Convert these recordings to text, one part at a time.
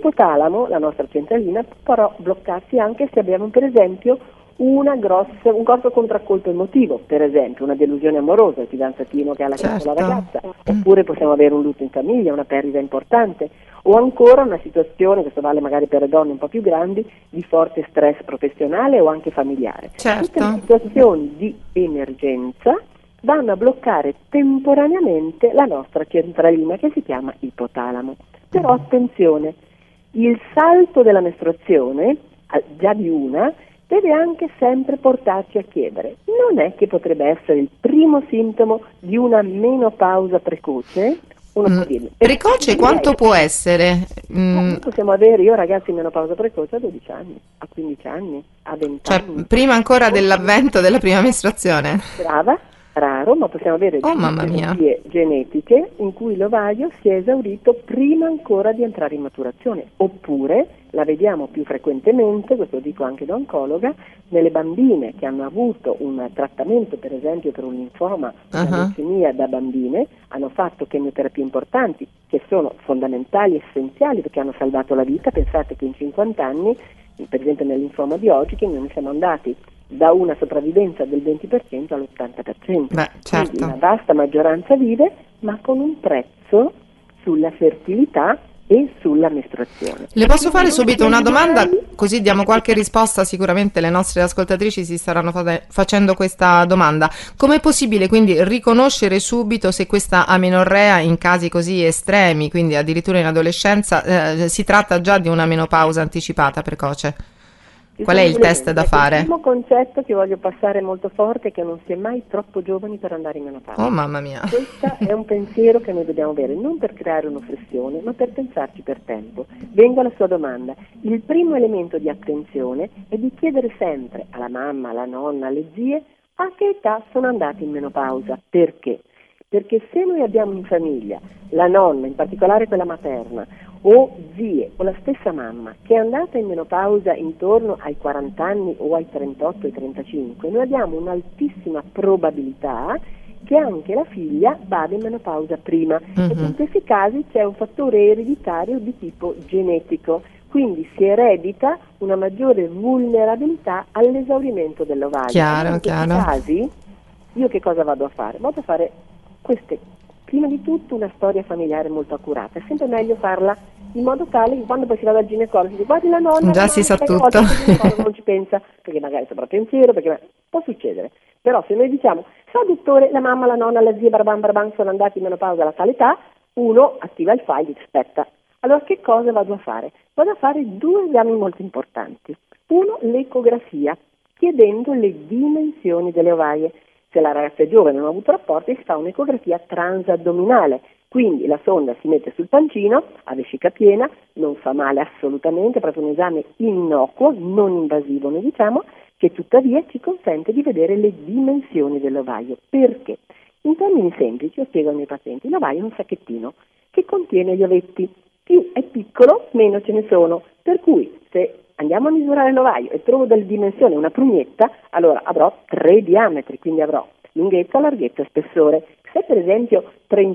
L'ipotalamo, la nostra centralina, può però bloccarsi anche se abbiamo per esempio un grosso contraccolpo emotivo, per esempio una delusione amorosa, il fidanzatino che ha lasciato la ragazza, oppure possiamo avere un lutto in famiglia, una perdita importante, o ancora una situazione, questo vale magari per le donne un po' più grandi, di forte stress professionale o anche familiare. Tutte le situazioni di emergenza vanno a bloccare temporaneamente la nostra centralina che si chiama ipotalamo. Però attenzione, il salto della mestruazione, già di una, deve anche sempre portarci a chiedere: non è che potrebbe essere il primo sintomo di una menopausa precoce? Uno può dirmi, precoce quanto può essere? Noi possiamo avere, io ragazzi in menopausa precoce a 12 anni, a 15 anni, a 20 anni. Prima ancora dell'avvento della prima mestruazione. Brava, raro, ma possiamo avere disturbi genetiche in cui l'ovario si è esaurito prima ancora di entrare in maturazione, oppure la vediamo più frequentemente, questo lo dico anche da oncologa, nelle bambine che hanno avuto un trattamento per esempio per un linfoma, una leucemia da bambine, hanno fatto chemioterapie importanti che sono fondamentali, essenziali perché hanno salvato la vita. Pensate che in 50 anni, per esempio nel linfoma di Hodgkin, noi siamo andati da una sopravvivenza del 20% all'80%. Certo. Quindi la vasta maggioranza vive, ma con un prezzo sulla fertilità e sulla mestruazione. Le posso fare subito una domanda, così diamo qualche risposta? Sicuramente le nostre ascoltatrici si staranno facendo questa domanda. Com'è possibile quindi riconoscere subito se questa amenorrea in casi così estremi, quindi addirittura in adolescenza, si tratta già di una menopausa anticipata precoce? Qual è il test da fare? Il primo concetto che voglio passare molto forte è che non si è mai troppo giovani per andare in menopausa. Oh mamma mia! Questo è un pensiero che noi dobbiamo avere, non per creare un'ossessione, ma per pensarci per tempo. Vengo alla sua domanda. Il primo elemento di attenzione è di chiedere sempre alla mamma, alla nonna, alle zie a che età sono andati in menopausa. Perché? Perché se noi abbiamo in famiglia la nonna, in particolare quella materna, o zie o la stessa mamma che è andata in menopausa intorno ai 40 anni o ai 38 e 35, noi abbiamo un'altissima probabilità che anche la figlia vada in menopausa prima. E in questi casi c'è un fattore ereditario di tipo genetico, quindi si eredita una maggiore vulnerabilità all'esaurimento dell'ovario. Chiaro. In questi casi io che cosa vado a fare? Vado a fare prima di tutto una storia familiare molto accurata. È sempre meglio farla in modo tale che quando poi si va dal ginecologo si dice: guardi la nonna, già si sa tutto. Il ginecologo non ci pensa perché magari sopravpensiero, perché può succedere. Però se noi diciamo: sa dottore, la mamma, la nonna, la zia, barbam sono andati in menopausa alla tale età, uno attiva il file e dice: aspetta, allora che cosa vado a fare? Vado a fare 2 esami molto importanti. Uno, l'ecografia, chiedendo le dimensioni delle ovaie. Se la ragazza è giovane e non ha avuto rapporti, si fa un'ecografia transaddominale, quindi la sonda si mette sul pancino, a vescica piena, non fa male assolutamente, è proprio un esame innocuo, non invasivo, noi diciamo, che tuttavia ci consente di vedere le dimensioni dell'ovaio. Perché? In termini semplici, io spiego ai miei pazienti, l'ovaio è un sacchettino che contiene gli ovetti, più è piccolo, meno ce ne sono, per cui se andiamo a misurare l'ovaio e trovo delle dimensioni, una prugnetta, allora avrò 3 diametri, quindi avrò lunghezza, larghezza e spessore. Se per esempio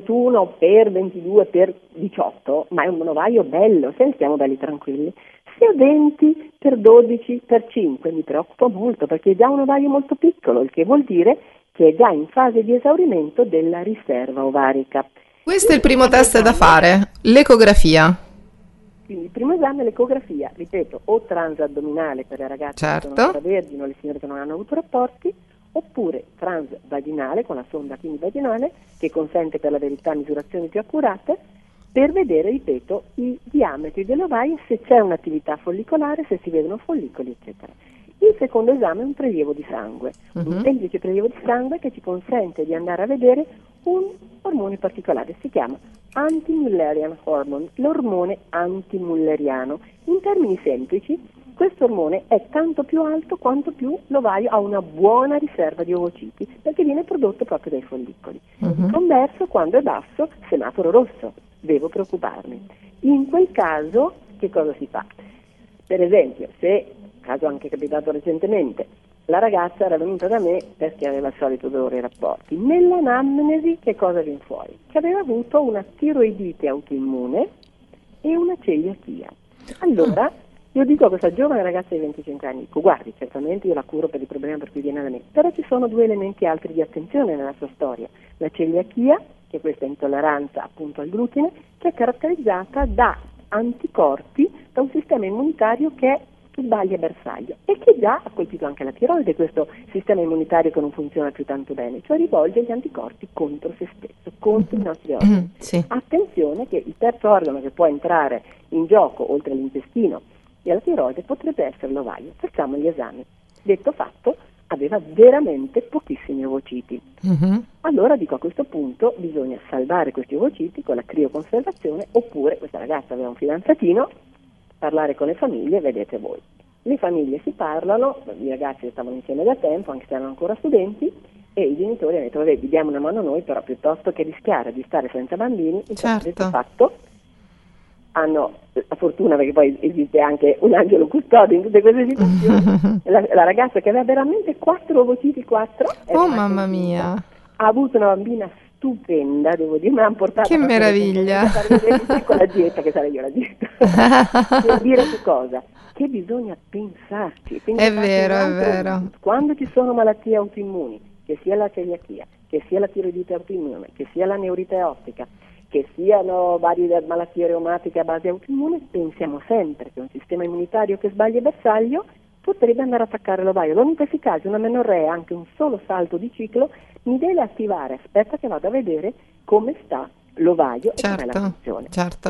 31 per 22 per 18, ma è un ovaio bello, se ne stiamo belli tranquilli. Se ho 20 per 12 per 5 mi preoccupo molto perché è già un ovaio molto piccolo, il che vuol dire che è già in fase di esaurimento della riserva ovarica. Questo è il primo test da fare, l'ecografia. Quindi il primo esame è l'ecografia, ripeto, o transaddominale per le ragazze che sono ancora vergini o le signore che non hanno avuto rapporti, oppure transvaginale con la sonda quindi vaginale che consente per la verità misurazioni più accurate per vedere, ripeto, i diametri dell'ovaio, se c'è un'attività follicolare, se si vedono follicoli, eccetera. Il secondo esame è un prelievo di sangue, un semplice prelievo di sangue che ci consente di andare a vedere un ormone particolare, si chiama anti-Mullerian hormone, l'ormone antimulleriano. In termini semplici, questo ormone è tanto più alto quanto più l'ovaio ha una buona riserva di ovociti, perché viene prodotto proprio dai follicoli. In converso, quando è basso, semaforo rosso, devo preoccuparmi. In quel caso, che cosa si fa? Per esempio, se, caso anche capitato recentemente, la ragazza era venuta da me perché aveva il solito dolore ai rapporti. Nell'anamnesi che cosa viene fuori? Che aveva avuto una tiroidite autoimmune e una celiachia. Allora, io dico a questa giovane ragazza di 25 anni, dico, guardi, certamente io la curo per il problema per cui viene da me, però ci sono 2 elementi altri di attenzione nella sua storia. La celiachia, che è questa intolleranza appunto al glutine, che è caratterizzata da anticorpi, da un sistema immunitario che sbaglia bersaglio e che già ha colpito anche la tiroide, questo sistema immunitario che non funziona più tanto bene, cioè rivolge gli anticorpi contro se stesso, contro i nostri organi. Sì. Attenzione che il terzo organo che può entrare in gioco, oltre all'intestino e alla tiroide, potrebbe essere l'ovaio. Facciamo gli esami. Detto fatto, aveva veramente pochissimi ovociti. Allora dico, a questo punto bisogna salvare questi ovociti con la crioconservazione, oppure questa ragazza aveva un fidanzatino, parlare con le famiglie, vedete voi. Le famiglie si parlano, i ragazzi stavano insieme da tempo, anche se erano ancora studenti, e i genitori hanno detto, vabbè, vi diamo una mano noi, però piuttosto che rischiare di stare senza bambini, Certo. fatto, hanno la fortuna, perché poi esiste anche un angelo custode in tutte queste situazioni, la ragazza che aveva veramente 4 ovociti, 4, Oh mamma mia, ha avuto una bambina stupenda, devo dire, me l'hanno portata. che meraviglia! Con la dieta, che sarei io la dieta. Per dire che cosa? Che bisogna pensarci. È vero. Quando ci sono malattie autoimmuni, che sia la celiachia, che sia la tiroidite autoimmune, che sia la neurite ottica, che siano varie malattie reumatiche a base autoimmune, pensiamo sempre che un sistema immunitario che sbaglia bersaglio potrebbe andare ad attaccare l'ovaio. Allora in questi casi una menorrea, anche un solo salto di ciclo, mi deve attivare. Aspetta che vado a vedere come sta l'ovaio e com'è la funzione. Certo.